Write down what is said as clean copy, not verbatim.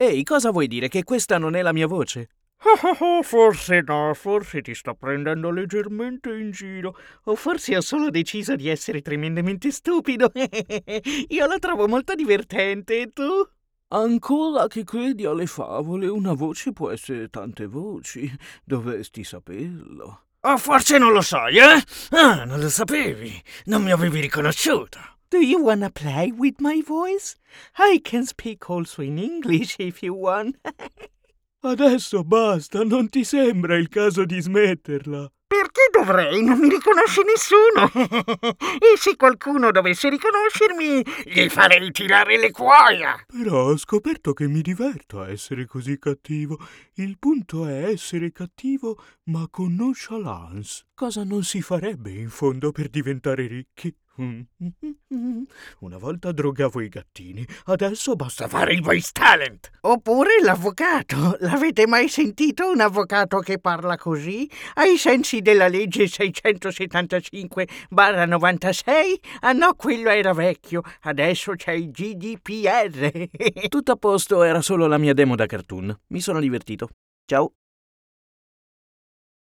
Ehi, cosa vuoi dire? Che questa non è la mia voce? Forse no, forse ti sto prendendo leggermente in giro. O forse ho solo deciso di essere tremendamente stupido. Io la trovo molto divertente, e tu? Ancora che credi alle favole, una voce può essere tante voci. Dovresti saperlo. O forse non lo sai, eh? Ah, non lo sapevi. Non mi avevi riconosciuto. Do you wanna play with my voice? I can speak also in English if you want. Adesso basta, non ti sembra il caso di smetterla? Perché dovrei? Non mi riconosce nessuno. E se qualcuno dovesse riconoscermi, gli farei tirare le cuoia. Però ho scoperto che mi diverto a essere così cattivo. Il punto è essere cattivo, ma con nonchalance. Cosa non si farebbe in fondo per diventare ricchi? Una volta drogavo i gattini, adesso basta Fare il voice talent. Oppure l'avvocato. L'avete mai sentito un avvocato che parla così? Ai sensi della legge 675/96? Ah no, quello era vecchio. Adesso c'è il GDPR. Tutto a posto, era solo la mia demo da cartoon. Mi sono divertito. Ciao.